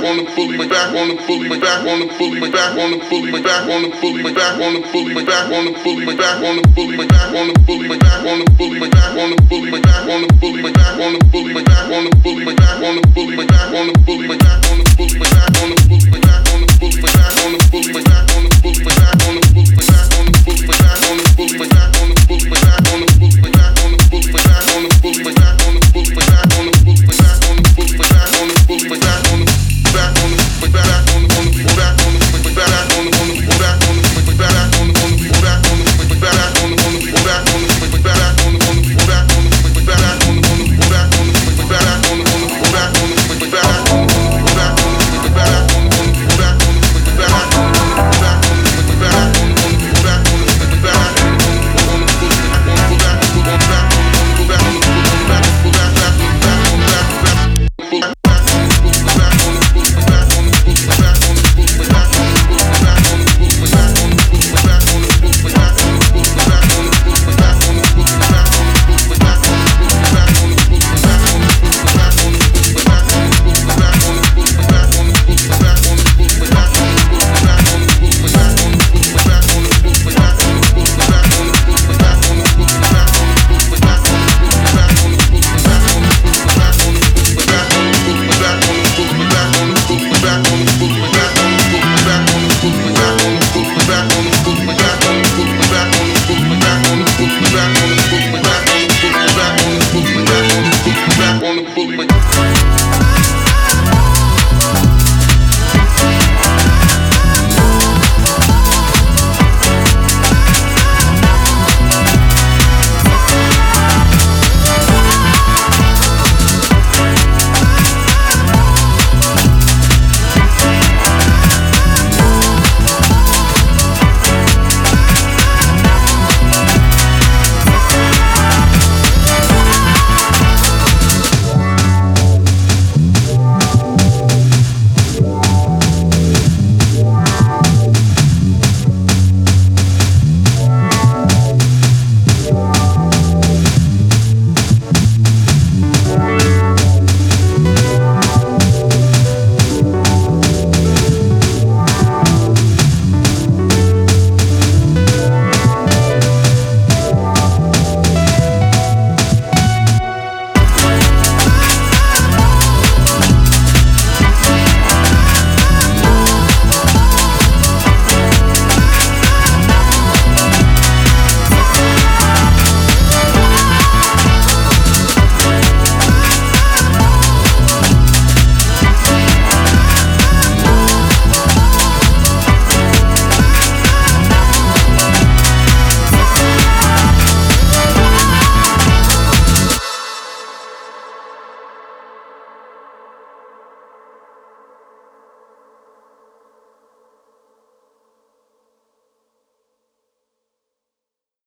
on the bully, my back on the bully, my back on the bully, my back on the bully, my back on the bully, my back on the bully, my back on the bully, my back on the bully, my back on the bully, my back on the bully, my back on the bully, my back on the bully, my back on the bully, my back on the bully, my back on the bully, my back on the bully, my back on the bully, my back on the bully.